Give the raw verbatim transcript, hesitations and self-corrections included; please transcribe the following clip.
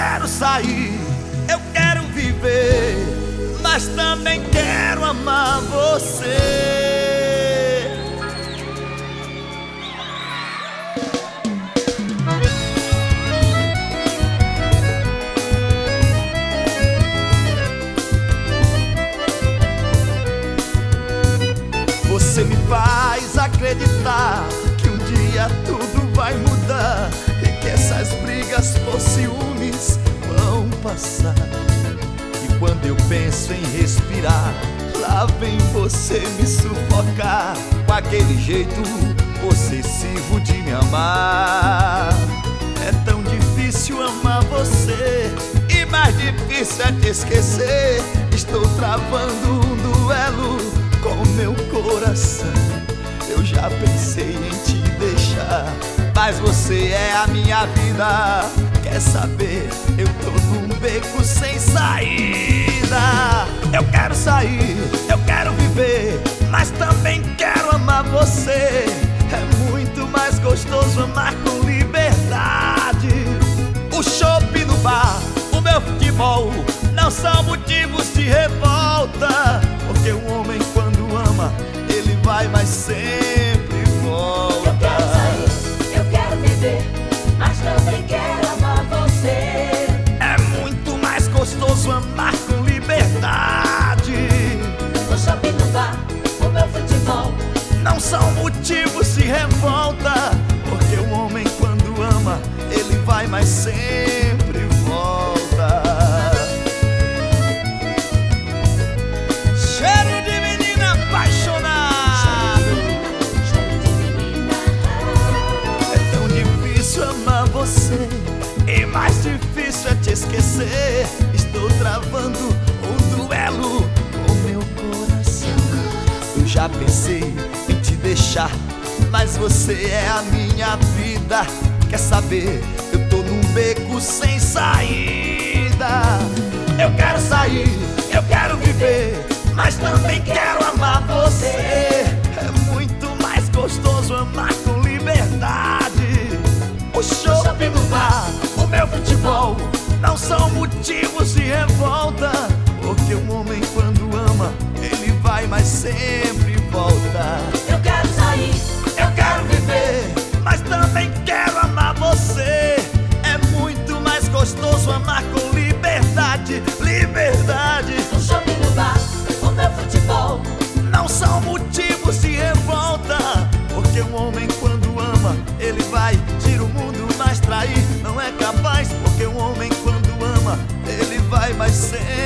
quero sair, eu quero viver, mas também quero amar você. Você me faz acreditar que um dia tudo vai mudar e que essas brigas por ciúmes vão passar. E quando eu penso em respirar, lá vem você me sufocar com aquele jeito possessivo de me amar. É tão difícil amar você e mais difícil é te esquecer. Estou travando um duelo com meu coração. Eu já pensei em te deixar, mas você é a minha vida. Quer saber? Eu tô num beco sem saída. Eu quero sair, eu quero viver, mas também quero amar você. É muito mais gostoso amar com liberdade. O chopp no bar, o meu futebol não são motivos de revolta, porque um homem quando ama, ele vai, mas sempre volta. Eu quero sair, eu quero viver, mas também quero amar você. É muito mais gostoso amar com liberdade. O shopping no bar, o meu futebol não são motivos de revolta, porque o homem quando ama, ele vai, mas sempre volta. Cheiro de menina apaixonada. É tão difícil amar você e mais difícil é te esquecer. Estou travando um duelo com meu coração. Eu já pensei em te deixar, mas você é a minha vida. Quer saber? Eu tô num beco sem saída. Eu quero sair, eu quero viver, mas também quero amar você. É muito mais gostoso amar com liberdade. O shopping no bar, o meu futebol não são motivos de revolta, porque um homem quando ama, ele vai, mas sempre volta. Eu quero sair, Eu quero viver, mas também quero amar você. É muito mais gostoso amar com liberdade. Liberdade. o shopping no bar, o meu futebol Não são motivos de revolta, porque um homem quando ama, ele vai, tira o mundo, mas trair não é capaz, porque um homem quando ama, ele vai, mas sempre